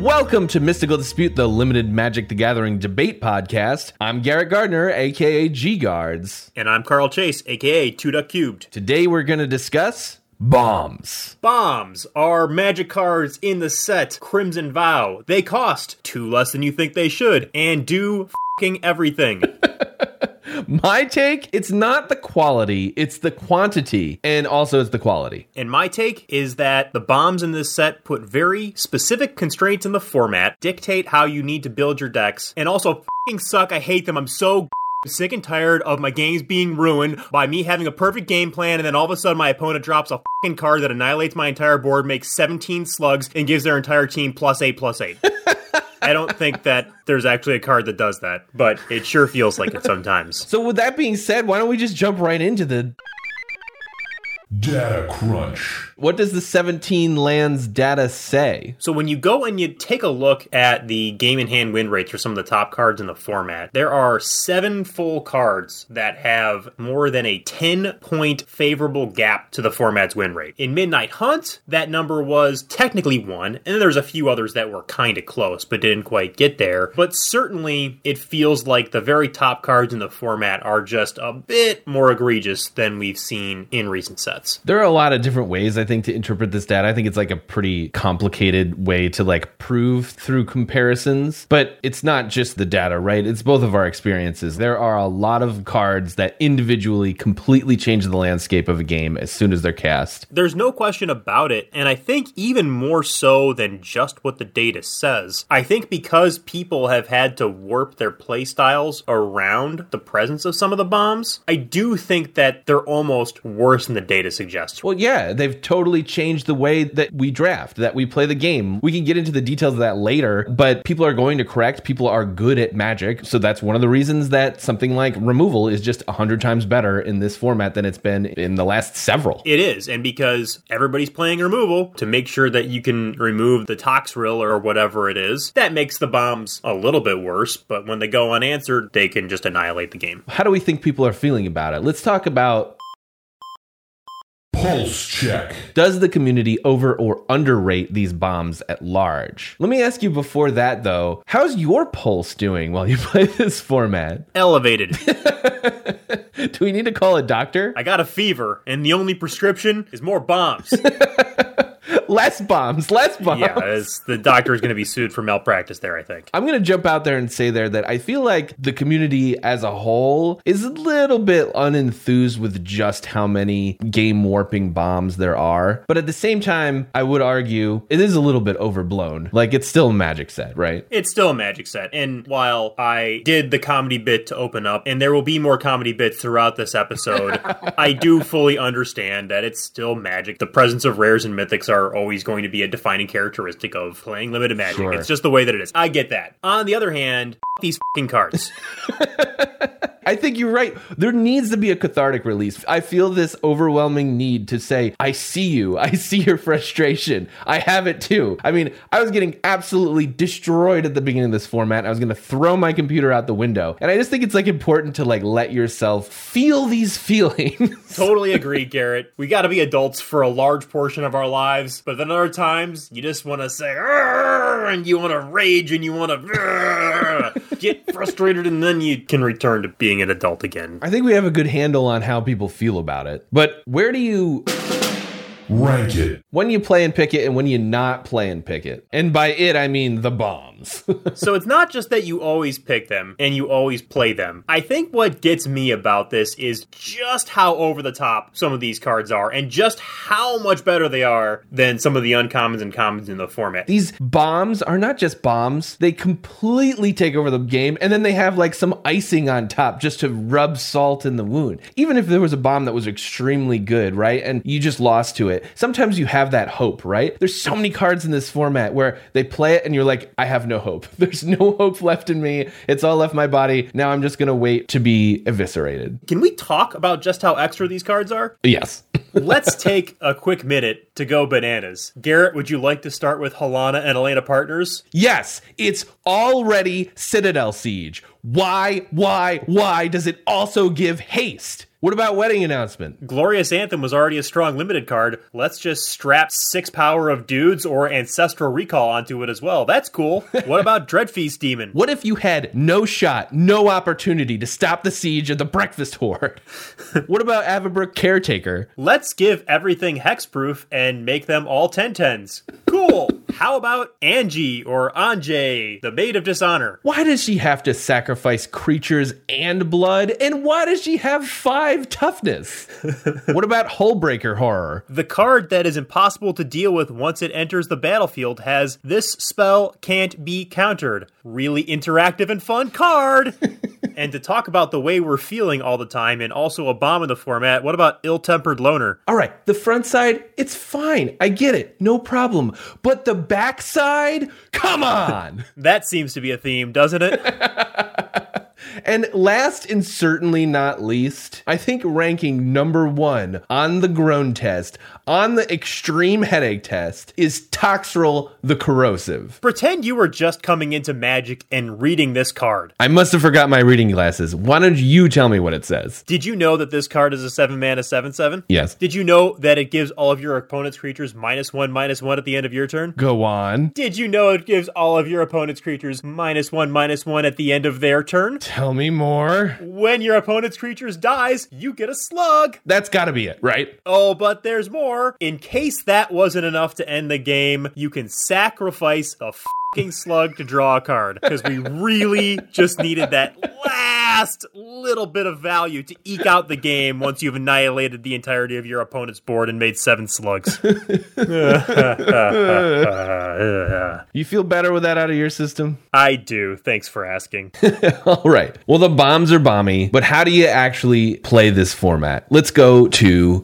Welcome to Mystical Dispute, the limited Magic the Gathering debate podcast. I'm Garrett Gardner, aka G-Guards. And I'm Carl Chase, aka 2Duck Cubed. Today we're going to discuss bombs. Bombs are magic cards in the set Crimson Vow. They cost 2 less than you think they should, and do f***ing everything. My take, it's not the quality, it's the quantity, and also it's the quality. And my take is that the bombs in this set put very specific constraints in the format, dictate how you need to build your decks, and also f***ing suck. I hate them. I'm so sick and tired of my games being ruined by me having a perfect game plan, and then all of a sudden my opponent drops a f***ing card that annihilates my entire board, makes 17 slugs, and gives their entire team +8/+8. I don't think that there's actually a card that does that, but it sure feels like it sometimes. So with that being said, why don't we just jump right into the Data Crunch. What does the 17 lands data say? So when you go and you take a look at the game in hand win rates for some of the top cards in the format, there are 7 full cards that have more than a 10-point favorable gap to the format's win rate. In Midnight Hunt, that number was technically 1, and then there's a few others that were kind of close but didn't quite get there. But certainly it feels like the very top cards in the format are just a bit more egregious than we've seen in recent sets. There are a lot of different ways, I think, to interpret this data. I think it's like a pretty complicated way to like prove through comparisons, but it's not just the data, right? It's both of our experiences. There are a lot of cards that individually completely change the landscape of a game as soon as they're cast. There's no question about it, and I think even more so than just what the data says. I think because people have had to warp their playstyles around the presence of some of the bombs, I do think that they're almost worse than the data suggests. Well, yeah, they've totally changed the way that we draft, that we play the game. We can get into the details of that later, but people are going to correct. People are good at Magic, so that's one of the reasons that something like removal is just 100 times better in this format than it's been in the last several. It is, and because everybody's playing removal to make sure that you can remove the Toxrill or whatever it is, that makes the bombs a little bit worse, but when they go unanswered, they can just annihilate the game. How do we think people are feeling about it? Let's talk about Pulse check. does the community over or underrate these bombs at large? Let me ask you before that, though, how's your pulse doing while you play this format? Elevated. Do we need to call a doctor? I got a fever, and the only prescription is more bombs. Less bombs, less bombs. Yeah, the doctor is going to be sued for malpractice there, I think. I'm going to jump out there and say there that I feel like the community as a whole is a little bit unenthused with just how many game warping bombs there are. But at the same time, I would argue it is a little bit overblown. Like, it's still a Magic set, right? It's still a Magic set. And while I did the comedy bit to open up, and there will be more comedy bits throughout this episode, I do fully understand that it's still Magic. The presence of rares and mythics are always going to be a defining characteristic of playing limited Magic. Sure. It's just the way that it is. I get that. On the other hand, these fucking cards. I think you're right. There needs to be a cathartic release. I feel this overwhelming need to say, I see you. I see your frustration. I have it too. I mean, I was getting absolutely destroyed at the beginning of this format. I was going to throw my computer out the window. And I just think it's like important to like let yourself feel these feelings. Totally agree, Garrett. We got to be adults for a large portion of our lives, but then other times you just want to say, "Arr!" and you want to rage and you want to get frustrated, and then you can return to being an adult again. I think we have a good handle on how people feel about it. But where do you Rank it. when you play and pick it and when you not play and pick it? And by it, I mean the bombs. So it's not just that you always pick them and you always play them. I think what gets me about this is just how over the top some of these cards are and just how much better they are than some of the uncommons and commons in the format. These bombs are not just bombs. They completely take over the game, and then they have like some icing on top just to rub salt in the wound. Even if there was a bomb that was extremely good, right? And you just lost to it. Sometimes you have that hope, right? There's so many cards in this format where they play it and you're like, I have no hope. There's no hope left in me. It's all left my body. Now I'm just going to wait to be eviscerated. Can we talk about just how extra these cards are? Yes. Let's take a quick minute to go bananas. Garrett, would you like to start with Halana and Elena Partners? Yes, it's already Citadel Siege. Why does it also give haste? What about Wedding Announcement? Glorious Anthem was already a strong limited card. Let's just strap 6 Power of Dudes or Ancestral Recall onto it as well. That's cool. What about Dreadfeast Demon? What if you had no shot, no opportunity to stop the siege of the Breakfast Horde? What about Avabrook Caretaker? Let's give everything hexproof and make them all 10/10s. Cool. How about Angie or Anjay, the Maid of Dishonor? Why does she have to sacrifice creatures and blood? And why does she have 5 toughness? What about Hullbreaker Horror? The card that is impossible to deal with once it enters the battlefield has "This spell can't be countered." Really interactive and fun card! And to talk about the way we're feeling all the time and also a bomb in the format, what about Ill-Tempered Loner? All right, the front side, it's fine. I get it. No problem. But the back side? Come on! That seems to be a theme, doesn't it? And last and certainly not least, I think ranking number 1 on the groan test, on the extreme headache test, is Toxrill the Corrosive. Pretend you were just coming into Magic and reading this card. I must have forgot my reading glasses. Why don't you tell me what it says? Did you know that this card is a 7-mana 7/7? Yes. Did you know that it gives all of your opponent's creatures -1/-1 at the end of your turn? Go on. Did you know it gives all of your opponent's creatures -1/-1 at the end of their turn? Tell me more. When your opponent's creatures dies, you get a slug. That's gotta be it, right? Oh, but there's more. In case that wasn't enough to end the game, you can sacrifice a fucking slug to draw a card. Because we really just needed that last little bit of value to eke out the game once you've annihilated the entirety of your opponent's board and made 7 slugs. You feel better with that out of your system? I do. Thanks for asking. All right. Well, the bombs are bomby, but how do you actually play this format? Let's go to...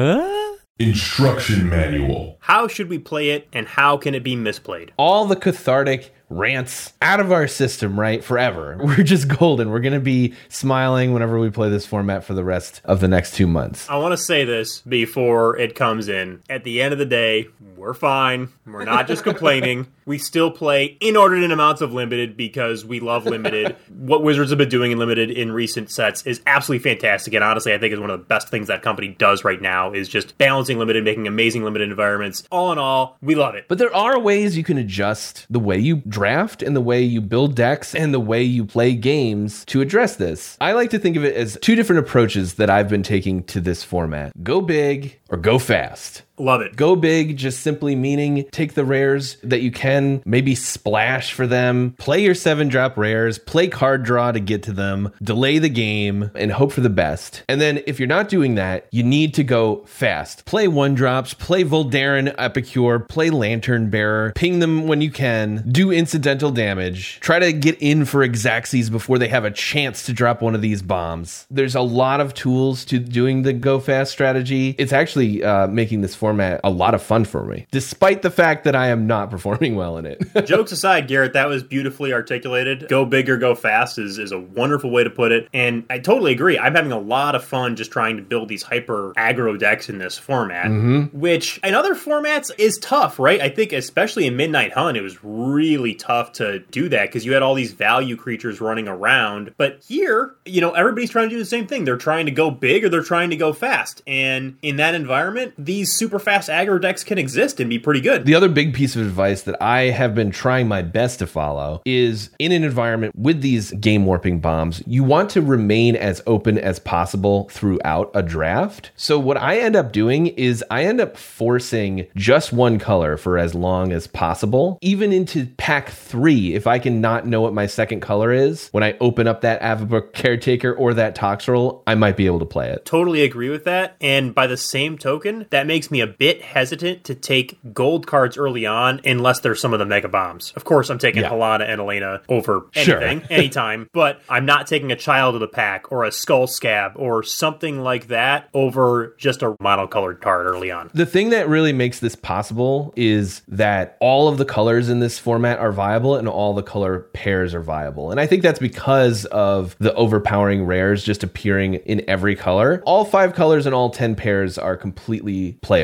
Instruction Manual. How should we play it, and how can it be misplayed? all the cathartic rants out of our system, right? Forever. We're just golden. We're going to be smiling whenever we play this format for the rest of the next 2 months. I want to say this before it comes in. At the end of the day, we're fine. We're not just complaining. We still play inordinate amounts of Limited because we love Limited. What Wizards have been doing in Limited in recent sets is absolutely fantastic. And honestly, I think is one of the best things that company does right now is just balancing Limited, making amazing Limited environments. All in all, we love it. But there are ways you can adjust the way you draft and the way you build decks and the way you play games to address this. I like to think of it as 2 different approaches that I've been taking to this format. Go big or go fast. Love it. Go big, just simply meaning take the rares that you can, maybe splash for them, play your 7-drop rares, play card draw to get to them, delay the game, and hope for the best. And then if you're not doing that, you need to go fast. Play 1-drops, play Voldaren Epicure, play Lantern Bearer, ping them when you can, do incidental damage, try to get in for Xaxes before they have a chance to drop one of these bombs. There's a lot of tools to doing the go fast strategy. It's actually making this format a lot of fun for me, despite the fact that I am not performing well in it. Jokes aside, Garrett, that was beautifully articulated. Go big or go fast is a wonderful way to put it. And I totally agree. I'm having a lot of fun just trying to build these hyper aggro decks in this format, which in other formats is tough, right? I think especially in Midnight Hunt, it was really tough to do that because you had all these value creatures running around. But here, everybody's trying to do the same thing. They're trying to go big or they're trying to go fast. And in that environment, these super fast aggro decks can exist and be pretty good. The other big piece of advice that I have been trying my best to follow is in an environment with these game warping bombs, you want to remain as open as possible throughout a draft. So what I end up doing is I end up forcing just one color for as long as possible, even into pack 3. If I can not know what my second color is, when I open up that Avabrook Caretaker or that Toxrill, I might be able to play it. Totally agree with that. And by the same token, that makes me a bit hesitant to take gold cards early on unless there's some of the mega bombs. Of course, I'm taking Halana and Elena over anything, anytime, but I'm not taking a Child of the Pack or a Skull Scab or something like that over just a monocolored card early on. The thing that really makes this possible is that all of the colors in this format are viable and all the color pairs are viable. And I think that's because of the overpowering rares just appearing in every color. All 5 colors and all 10 pairs are completely playable.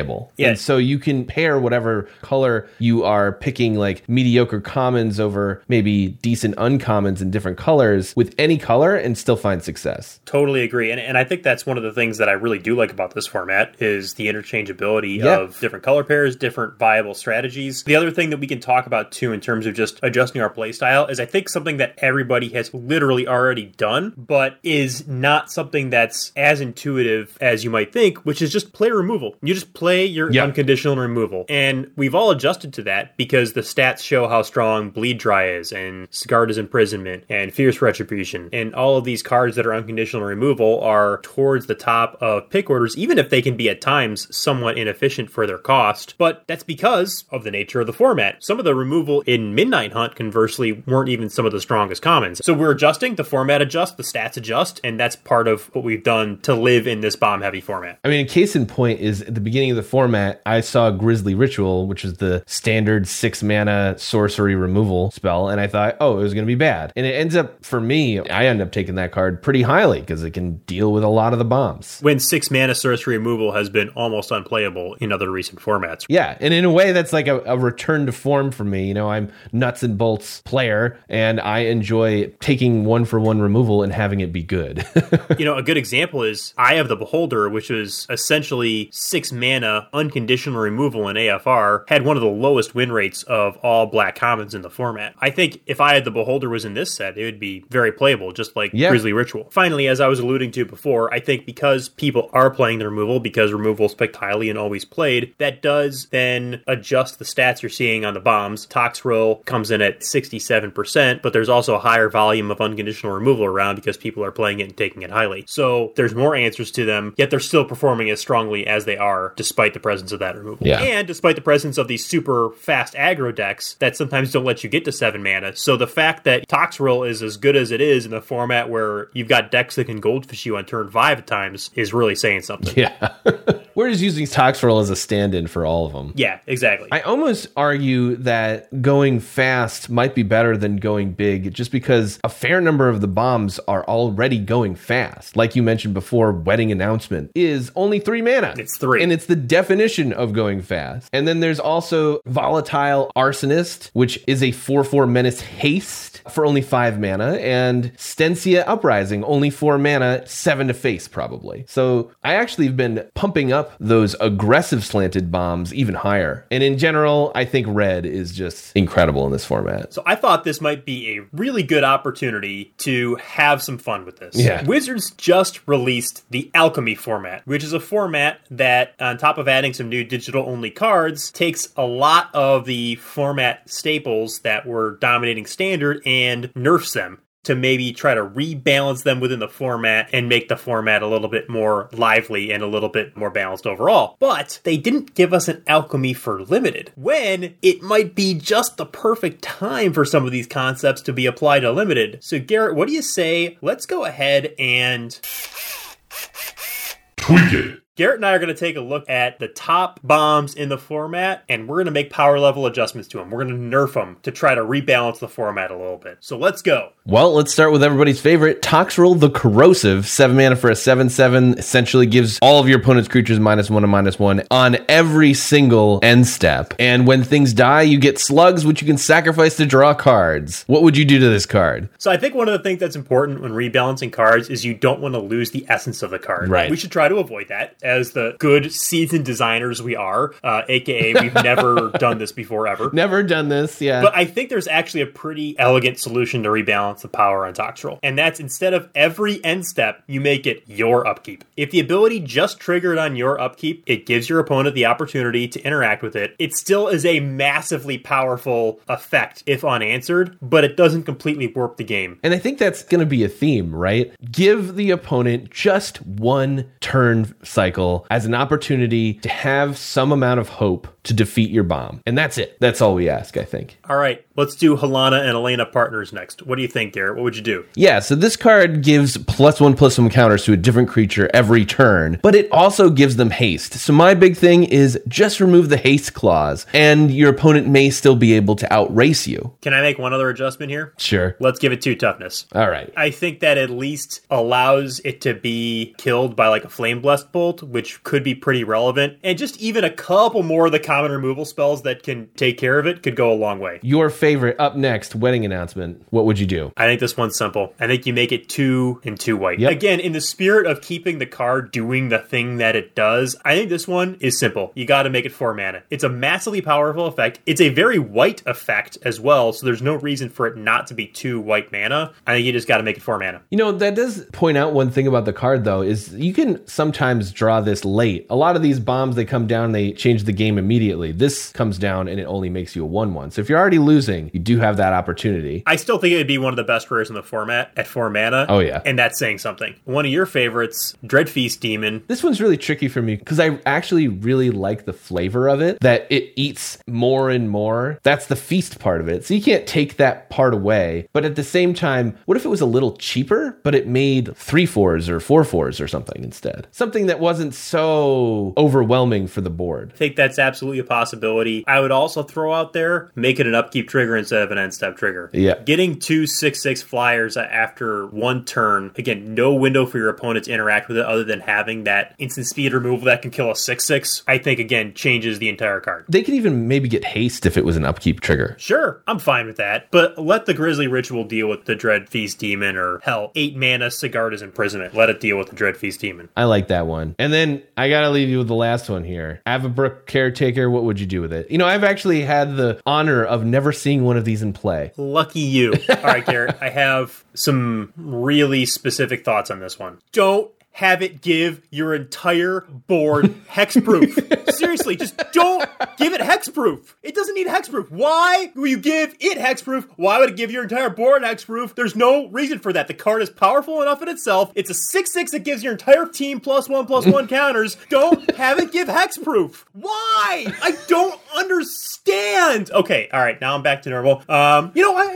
playable. Yeah. And so you can pair whatever color you are picking, like mediocre commons over maybe decent uncommons in different colors, with any color and still find success. Totally agree. And I think that's one of the things that I really do like about this format is the interchangeability Yeah. of different color pairs, different viable strategies. The other thing that we can talk about too in terms of just adjusting our play style is I think something that everybody has literally already done, but is not something that's as intuitive as you might think, which is just play removal. You just play your unconditional removal. And we've all adjusted to that because the stats show how strong Bleed Dry is and Scarred Imprisonment and Fierce Retribution. And all of these cards that are unconditional removal are towards the top of pick orders, even if they can be at times somewhat inefficient for their cost. But that's because of the nature of the format. Some of the removal in Midnight Hunt, conversely, weren't even some of the strongest commons. So we're adjusting, the format adjusts, the stats adjust, and that's part of what we've done to live in this bomb-heavy format. I mean, a case in point is at the beginning of the format, I saw Grisly Ritual, which is the standard 6 mana sorcery removal spell, and I thought, oh, it was going to be bad. And it ends up, for me, I end up taking that card pretty highly because it can deal with a lot of the bombs. When 6 mana sorcery removal has been almost unplayable in other recent formats. Yeah, and in a way, that's like a return to form for me. You know, I'm nuts and bolts player, and I enjoy taking 1-for-1 removal and having it be good. You know, a good example is Eye of the Beholder, which is essentially 6 mana unconditional removal in AFR, had one of the lowest win rates of all black commons in the format. I think if Eye of the Beholder was in this set, it would be very playable, just like Grisly Ritual. Finally, as I was alluding to before, I think because people are playing the removal, because removal is picked highly and always played, that does then adjust the stats you're seeing on the bombs. Toxrill comes in at 67%, but there's also a higher volume of unconditional removal around because people are playing it and taking it highly. So there's more answers to them, yet they're still performing as strongly as they are despite the presence of that removal. Yeah. And despite the presence of these super fast aggro decks that sometimes don't let you get to 7 mana. So the fact that Toxrill is as good as it is in the format where you've got decks that can goldfish you on turn 5 at times is really saying something. Yeah. We're just using Toxrill as a stand-in for all of them. Yeah, exactly. I almost argue that going fast might be better than going big just because a fair number of the bombs are already going fast. Like you mentioned before, Wedding Announcement is only 3 mana. It's 3. And it's the definition of going fast. And then there's also Volatile Arsonist, which is a 4/4 menace haste for only 5 mana, and Stencia Uprising, only 4 mana, 7 to face probably. So I actually have been pumping up those aggressive slanted bombs even higher. And in general, I think red is just incredible in this format. So I thought this might be a really good opportunity to have some fun with this. Yeah. Wizards just released the Alchemy format, which is a format that, on top of adding some new digital-only cards, takes a lot of the format staples that were dominating Standard and nerfs them to maybe try to rebalance them within the format and make the format a little bit more lively and a little bit more balanced overall. But they didn't give us an Alchemy for Limited, when it might be just the perfect time for some of these concepts to be applied to Limited. So Garrett, what do you say? Let's go ahead and Tweak it. Garrett and I are going to take a look at the top bombs in the format, and we're going to make power level adjustments to them. We're going to nerf them to try to rebalance the format a little bit. So let's go. Well, let's start with everybody's favorite, Toxrill the Corrosive. 7 mana for a 7/7. Essentially gives all of your opponent's creatures -1 and -1 on every single end step. And when things die, you get slugs, which you can sacrifice to draw cards. What would you do to this card? So I think one of the things that's important when rebalancing cards is you don't want to lose the essence of the card. Right. We should try to avoid that as the good seasoned designers we are, aka we've never done this before ever. Never done this, yeah. But I think there's actually a pretty elegant solution to rebalance the power on Toxrill. And that's instead of every end step, you make it your upkeep. If the ability just triggered on your upkeep, it gives your opponent the opportunity to interact with it. It still is a massively powerful effect if unanswered, but it doesn't completely warp the game. And I think that's going to be a theme, right? Give the opponent just one turn cycle as an opportunity to have some amount of hope to defeat your bomb. And that's it. That's all we ask, I think. All right, let's do Halana and Elena partners next. What do you think, Garrett? What would you do? Yeah, so this card gives +1/+1 counters to a different creature every turn, but it also gives them haste. So my big thing is just remove the haste clause, and your opponent may still be able to outrace you. Can I make one other adjustment here? Sure. Let's give it 2 toughness. All right. I think that at least allows it to be killed by like a Flame Blessed Bolt, which could be pretty relevant. And just even a couple more of the common removal spells that can take care of it could go a long way. Your favorite up next, wedding announcement. What would you do? I think this one's simple. I think you make it 2 and 2 white. Yep. Again, in the spirit of keeping the card doing the thing that it does, I think this one is simple. You got to make it 4 mana. It's a massively powerful effect. It's a very white effect as well, so there's no reason for it not to be 2 white mana. I think you just got to make it 4 mana. You know, that does point out one thing about the card, though, is you can sometimes draw this late. A lot of these bombs, they come down, they change the game immediately. This comes down and it only makes you a 1/1. So if you're already losing, you do have that opportunity. I still think it would be one of the best rares in the format at 4 mana. Oh, yeah. And that's saying something. One of your favorites, Dreadfeast Demon. This one's really tricky for me because I actually really like the flavor of it, that it eats more and more. That's the feast part of it. So you can't take that part away. But at the same time, what if it was a little cheaper, but it made 3/4s or 4/4s or something instead? Something that wasn't so overwhelming for the board. I think that's absolutely a possibility. I would also throw out there, make it an upkeep trigger instead of an end step trigger. Yeah. Getting 2 6/6 flyers after 1 turn, again, no window for your opponent to interact with it other than having that instant speed removal that can kill a 6/6, I think, again, changes the entire card. They could even maybe get haste if it was an upkeep trigger. Sure, I'm fine with that, but let the Grisly Ritual deal with the Dreadfeast Demon, or hell, 8 mana Sigarda's Imprisonment. Let it deal with the Dreadfeast Demon. I like that one. And then I gotta leave you with the last one here. Avabrook Caretaker, what would you do with it? You know, I've actually had the honor of never seeing one of these in play. Lucky you. All right, Garrett, I have some really specific thoughts on this one. Don't have it give your entire board hexproof. Seriously, just don't give it hexproof. It doesn't need hexproof. Why will you give it hexproof? Why would it give your entire board hexproof? There's no reason for that. The card is powerful enough in itself. It's a 6/6 that gives your entire team +1/+1 counters. Don't have it give hexproof. Why? I don't understand. Okay, all right, now I'm back to normal. I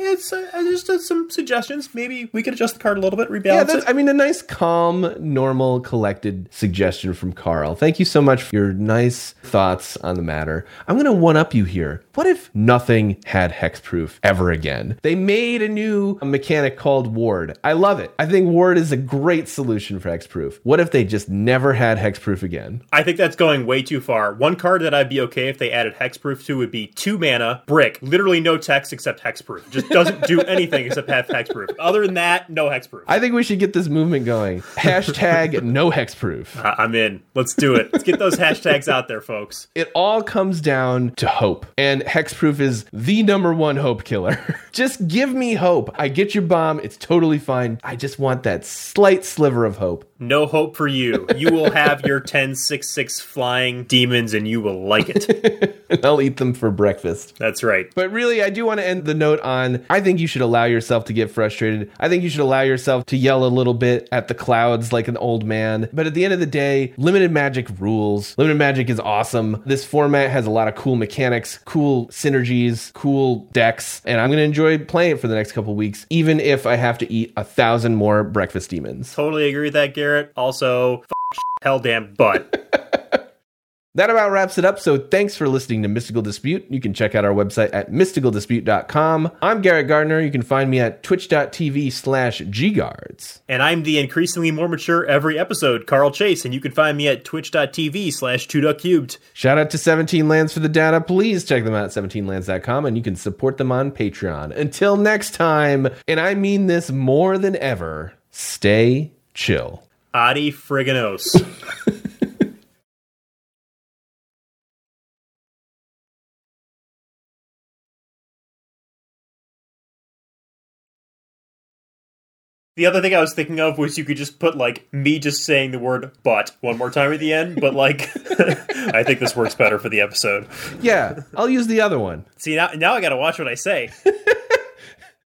just did some suggestions. Maybe we could adjust the card a little bit, rebalance Yeah, it. that's, I mean, a nice, calm, normal, collected suggestion from Carl. Thank you so much for your nice thoughts on the matter. I'm going to one-up you here. What if nothing had hexproof ever again? They made a new mechanic called Ward. I love it. I think Ward is a great solution for hexproof. What if they just never had hexproof again? I think that's going way too far. One card that I'd be okay if they added hexproof to would be 2 mana, brick, literally no text except hexproof. Just doesn't do anything except have hexproof. Other than that, no hexproof. I think we should get this movement going. Hashtag no hexproof. I'm in. Let's do it. Let's get those hashtags out there, folks. It all comes down to hope. And hexproof is the #1 hope killer. Just give me hope. I get your bomb. It's totally fine. I just want that slight sliver of hope. No hope for you. You will have your 10 6/6 flying demons and you will like it. And I'll eat them for breakfast. That's right. But really, I do want to end the note on, I think you should allow yourself to get frustrated. I think you should allow yourself to yell a little bit at the clouds like an old man. But at the end of the day, limited magic rules. Limited magic is awesome. This format has a lot of cool mechanics, cool synergies, cool decks, and I'm going to enjoy playing it for the next couple weeks, even if I have to eat 1,000 more breakfast demons. Totally agree with that, Garrett. Also, hell damn butt. That about wraps it up, so thanks for listening to Mystical Dispute. You can check out our website at mysticaldispute.com. I'm Garrett Gardner. You can find me at twitch.tv/gguards. And I'm the increasingly more mature every episode, Carl Chase, and you can find me at twitch.tv/2duckcubed. Shout out to 17 Lands for the data. Please check them out at 17lands.com, and you can support them on Patreon. Until next time, and I mean this more than ever, stay chill. Adi friganos. The other thing I was thinking of was you could just put, like, me just saying the word but one more time at the end, but, like, I think this works better for the episode. Yeah, I'll use the other one. See, now I gotta watch what I say.